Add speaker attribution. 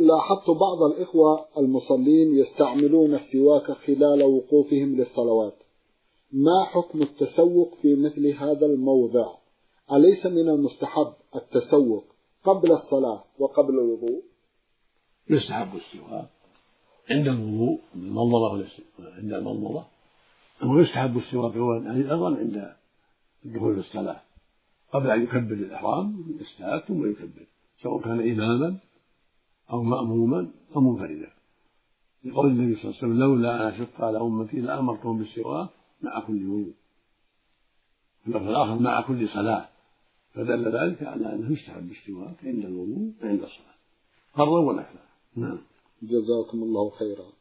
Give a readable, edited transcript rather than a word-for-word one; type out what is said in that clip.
Speaker 1: لاحظت بعض الإخوة المصلين يستعملون السواك خلال وقوفهم للصلوات، ما حكم التسوق في مثل هذا الموضع؟ أليس من المستحب التسوق قبل الصلاة وقبل الوضوء؟
Speaker 2: يستحب السواك عند الوضوء عند المضمضة، ويستحب السواك أيضا عند الدخول في الصلاة قبل أن يكبر الإحرام يستاك ثم يكبر، سواء كان إماما أو مأموما أو منفردا، لقول النبي صلى الله عليه وسلم: لولا أن أشق على أمتي لأمرتهم بالسواك مع كل وضوء، في اللفظ الآخر مع كل صلاة، فدل ذلك على أنه يستحب السواك عند الوضوء وعند الصلاة فرضا ونفلا. نعم.
Speaker 1: جزاكم الله خيرا.